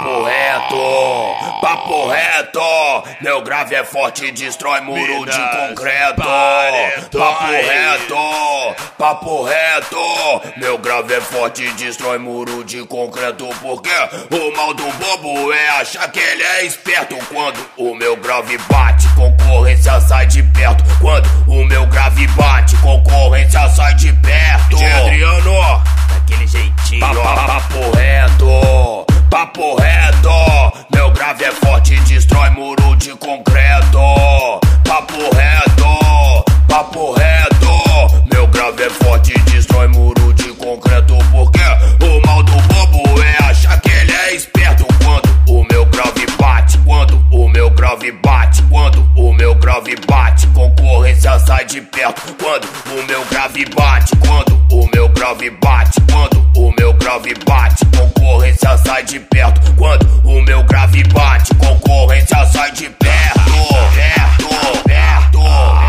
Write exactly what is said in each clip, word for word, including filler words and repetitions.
Papo reto, papo reto, meu grave é forte, destrói muro de concreto. Papo reto, papo reto, meu grave é forte, destrói muro de concreto. Porque o mal do bobo é achar que ele é esperto. Quando o meu grave bate, concorrência sai de perto. Quando o meu grave bate, concorrência sai de perto. Adriano, daquele jeitinho, papo reto, papo reto, meu grave é forte, destrói muro de concreto. Papo reto, papo reto, meu grave é forte, destrói muro de concreto. Porque o mal do bobo é achar que ele é esperto. Quando o meu grave bate, quando o meu grave bate, quando o meu grave bate, concorrência sai de perto. Quando o meu grave bate, quando o meu grave bate, quando o meu grave bate, concorrência sai de perto. Quando o meu grave bate, concorrência sai de perto. Perto, perto,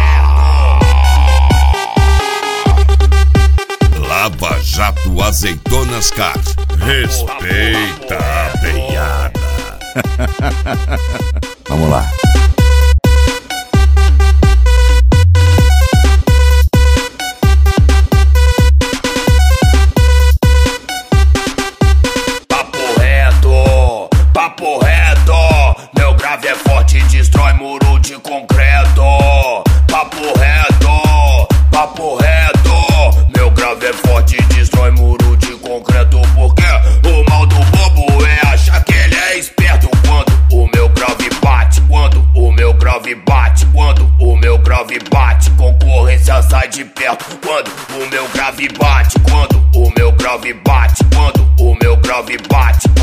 perto. Lava Jato Azeitonas Card. Respeita a peiada. Vamos lá. Papo reto, meu grave é forte, destrói muro de concreto. Papo reto, papo reto, meu grave é forte, destrói muro de concreto. Porque o mal do bobo é achar que ele é esperto. Quando o meu grave bate, quando o meu grave bate, quando o meu grave bate, concorrência sai de perto. Quando o meu grave bate, quando o meu grave bate, quando o meu grave bate,